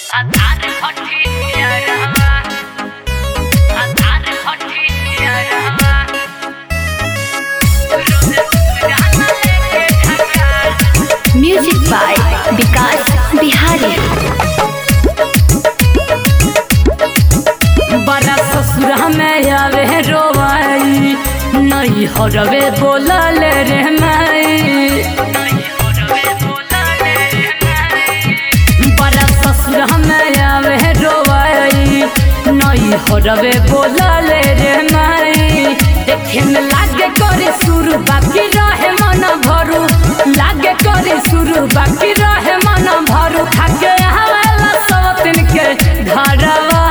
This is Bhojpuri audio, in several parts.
म्यूजिक बाय विकास बिहारी। बड़ा ससुरा में आवे रोवाई नहीं हरवे बोलल रे माई। बड़ा ससुरा में आवे रोवाई नहीं हरवे बोलल रे माई। देखे में लागे करे शुरू बाकी रहे मन भरू, लागे करे शुरू बाकी रहे मन भरू। खाके आवेला सवतिन के घरवा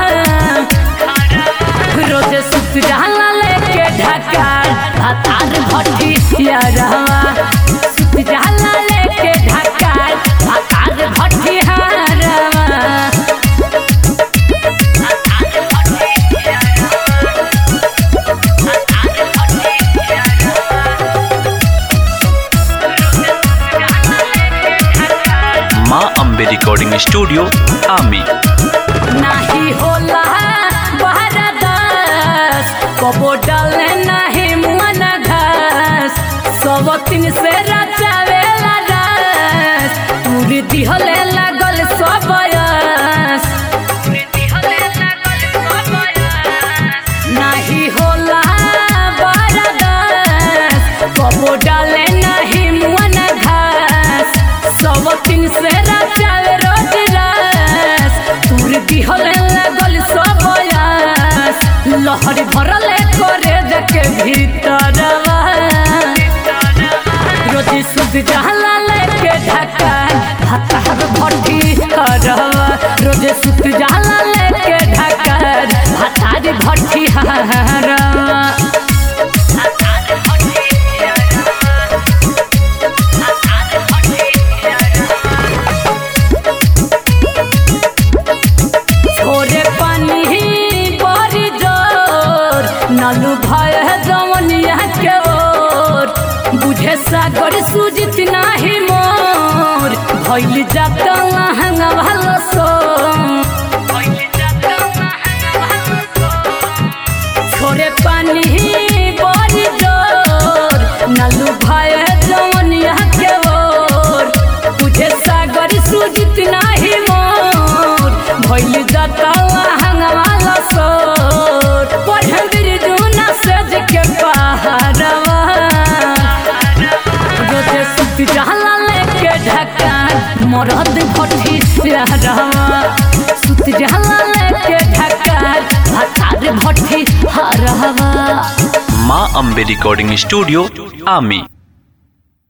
रोज सुत जाला लेके ढका भातार भटिया रहवा। सुत जाला लेके ढका भातार भटिया रहवा। माँ अम्बे रिकॉर्डिंग स्टूडियो आमी। नाही होला बहरदास कबो डाले नाही मुअन घास। सवतिन से रचावेला रास पूरी दिहले लागल सबयास। नाही होला बहरदास कबो डाले नाही मुअन घास। सवतिन से रचावे रोज रास पूरी दिहले लागल सबयास। लहरी भरले करे देखे भीतरवा रोजी सुध जाला लेके ढका भातार भटिया। रोजे सुध जाला लेके ढका भातार भटिया। छोरे पानी बड़ी जोर नालू भय जवनिया के ओर। बुझे सागर सुजित नाही मोर भइल जाता लहंगा भलो सो। छोरे पानी बड़ी जोर नालू भय जवनिया के ओर। बुझे सागर सुजित नाही मोर भइल जाता लहंगा भलो सोर। पढ़े बिरजुना सज के पहाड़वा रोजे सुत जाला लेके ढका मरद भटिया रहवा। सुत जाला लेके ढका भातार भटिया रहवा। माँ अम्बे रिकॉर्डिंग स्टूडियो आमी।